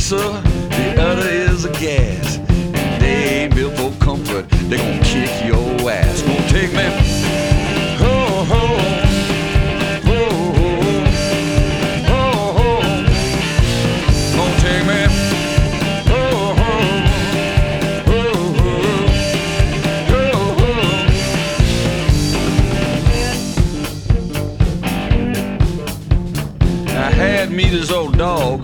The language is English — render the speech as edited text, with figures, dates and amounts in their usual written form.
elixir, the other is a gas. They ain't built for comfort, they gon' kick your ass. Gonna take me